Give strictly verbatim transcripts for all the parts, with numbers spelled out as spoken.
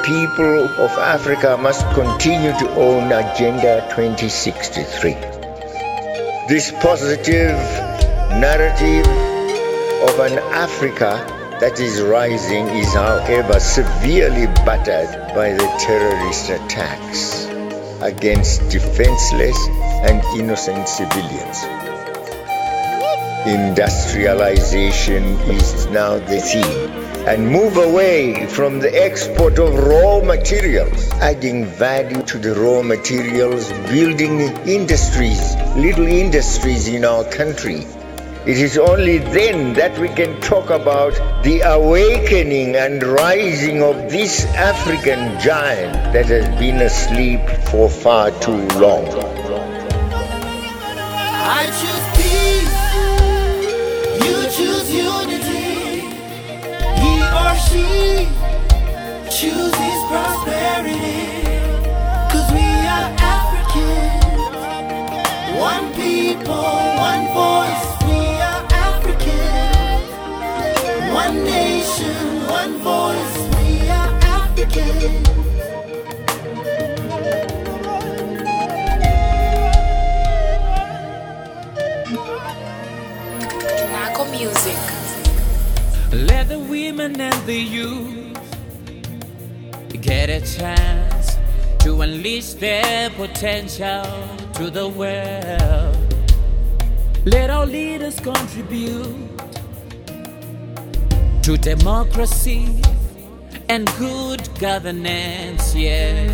people of Africa must continue to own Agenda twenty sixty-three. This positive narrative of an Africa that is rising is, however, severely battered by the terrorist attacks against defenseless and innocent civilians. Industrialization is now the theme, and move away from the export of raw materials, adding value to the raw materials, building industries, little industries in our country. It is only then that we can talk about the awakening and rising of this African giant that has been asleep for far too long. I choose peace, you choose unity. He or she chooses prosperity. Cause we are Africans, one people, one voice. One nation, one voice, we are African. Naco Music. Let the women and the youth get a chance to unleash their potential to the world. Let our leaders contribute to democracy and good governance, yeah.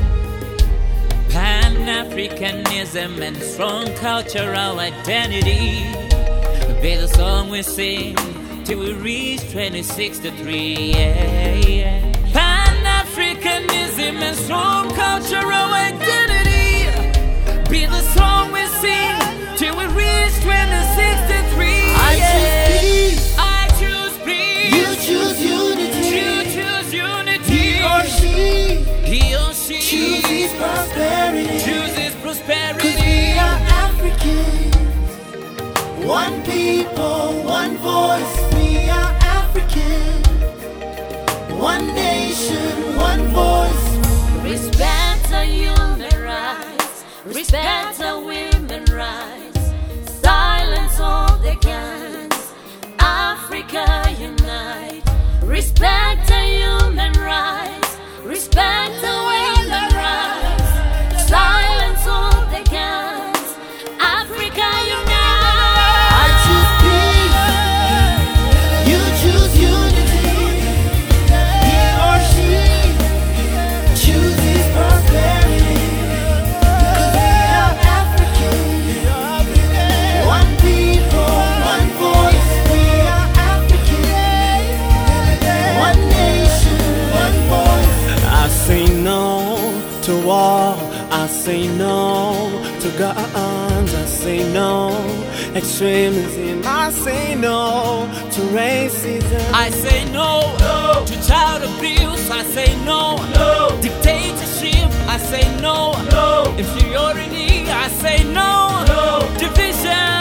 Pan-Africanism and strong cultural identity be the song we sing till we reach twenty sixty-three, yeah, yeah. Pan-Africanism and strong cultural identity be the song we sing till we reach twenty sixty-three, yeah. I choose peace. Choose unity. You choose unity. He or she. He or she chooses prosperity. Chooses prosperity. Cause we are Africans. One people, one voice. We are Africans. One nation, one voice. Respect our human rights. Respect our women's rights. Silence all the guns. Africa unite. Respect our human rights. Respect our women's rights. Silence all the guns. Africa unite. I choose peace. You choose unity. He or she chooses prosperity. Cause we are Africans. One people, one voice. We are Africans. One nation, one voice. I say no to war. I say no to guns. I say no extremism. I say no to racism. I say no, no to child abuse. I say no, no dictatorship. I say no, no inferiority. I say no, no division.